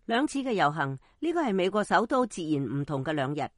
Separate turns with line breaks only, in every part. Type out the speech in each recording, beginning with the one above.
兩次嘅遊行，呢個係美國首都截然唔同嘅兩日。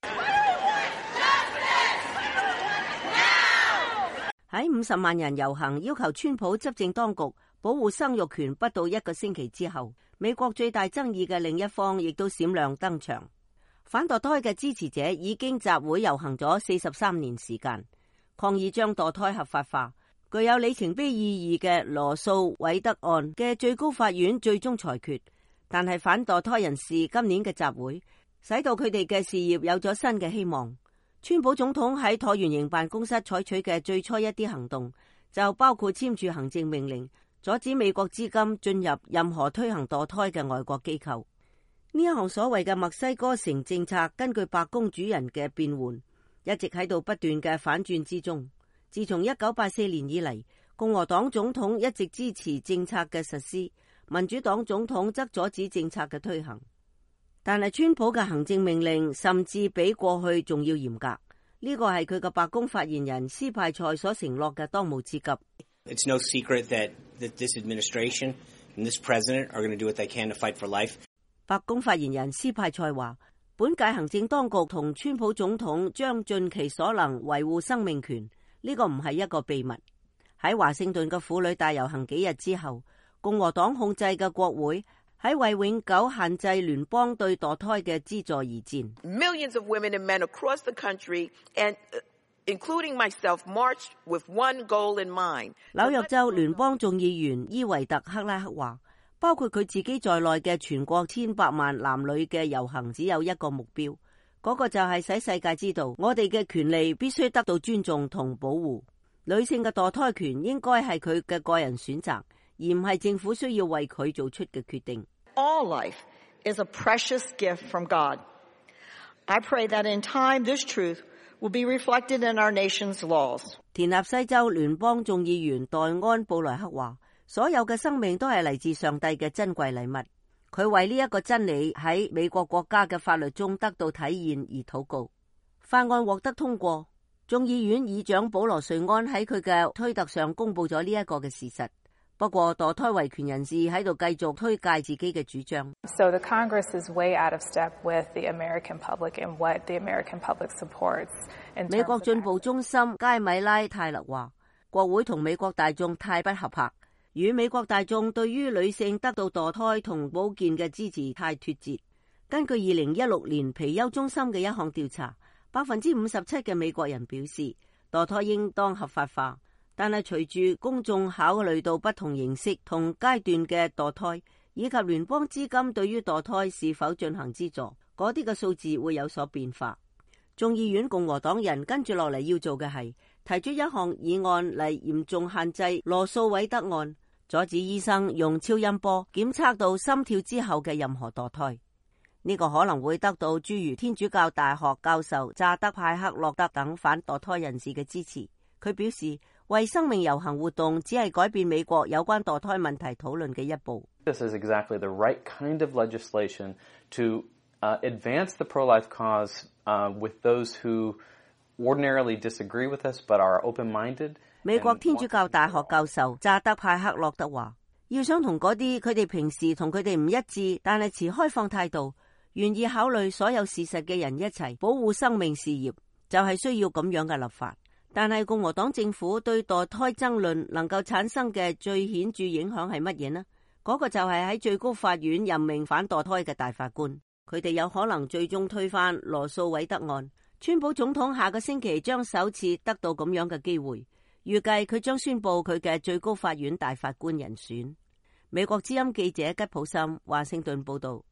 喺50萬人遊行要求川普執政當局保護生育權不到1個星期之後，美國最大爭議嘅另一方亦都閃亮登場。反墮胎嘅支持者已經集會遊行咗43年時間，抗議將墮胎合法化。具有里程碑意義嘅羅訴韋德案嘅最高法院最終裁決，但係反墮胎人士今年嘅集會使到佢哋嘅事業有咗新嘅希望。川普總統喺橢圓形辦公室採取嘅最初一啲行動，就包括簽署行政命令，阻止美國資金進入任何推行墮胎嘅外國機構。呢一項所謂嘅墨西哥城政策，根據白宮主人嘅變換，一直喺度不斷嘅反轉之中。自從1984年以嚟，共和黨總統一直支持政策嘅實施，民主黨總統則阻止政策嘅推行。但係川普嘅行政命令甚至比過去仲要嚴格，呢個係佢嘅白宮發言人斯派塞所承諾嘅當務之急。
It's no secret that this administration and this president are going to do what they can to fight for life.
白宮發言人斯派塞話，本屆行政當局同川普總統將盡其所能維護生命權，呢個唔係一個秘密。喺華盛頓嘅婦女大遊行幾日之後，共和黨控制嘅國會喺為永久限制聯邦對墮胎嘅資助而戰。
Millions of women and men across the country and including myself marched with one goal in mind.
紐約州聯邦眾議員伊維特克拉克話，包括佢自己在內嘅全國千百萬男女嘅遊行只有一個目標，嗰個就係使世界知道我哋嘅權利必須得到尊重同保護。女性嘅墮胎權應該係佢嘅個人選擇，而唔係政府需要為佢做出嘅決定。
All life is a precious gift from God. I pray that in time this truth will be reflected in our nation's laws.
田納西州聯邦眾議員黛安布萊克話，所有嘅生命都係嚟自上帝嘅珍貴禮物。佢為呢一個真理喺美國國家嘅法律中得到體現而禱告。法案獲得通過，眾議院議長保羅瑞安喺佢嘅推特上公布咗呢一個嘅事實。不過墮胎維權人士喺度繼續推介自己嘅主張。
So the Congress is way out of step with the American public and what the American public supports.
美國進步中心佳米拉泰勒話，國會同美國大眾太不合拍，與美國大眾對於女性得到墮胎同保健嘅支持太脫節。根據2016年皮尤中心嘅一項調查，57%嘅美國人表示墮胎應當合法化。但係隨住公眾考慮到不同形式同階段嘅墮胎，以及聯邦資金對於墮胎是否進行資助，嗰啲嘅數字會有所變化。眾議院共和黨人跟住落嚟要做嘅係提出一項議案嚟嚴重限制羅訴韋德案，阻止醫生用超音波檢測到心跳之後嘅任何墮胎。呢個可能會得到諸如天主教大學教授扎德派克洛德等反墮胎人士嘅支持。佢表示，為生命遊行活動只係改變美國有關墮胎問題討論嘅一步。
This is exactly the right kind of legislation to advance the pro-life cause with those who ordinarily disagree with us but are open-minded.
美國天主教大學教授扎德派克洛德話，要想同嗰啲佢哋平時同佢哋唔一致，但係持開放態度，願意考慮所有事實嘅人一齊保護生命事業，就係需要咁樣嘅立法。但係共和黨政府對墮胎爭論能夠產生嘅最顯著影響係乜嘢呢？嗰個就係喺最高法院任命反墮胎嘅大法官，佢哋有可能最終推翻羅訴韋德案。川普總統下個星期將首次得到咁樣嘅機會，預計佢將宣布佢嘅最高法院大法官人選。美國之音記者吉普森華盛頓報道。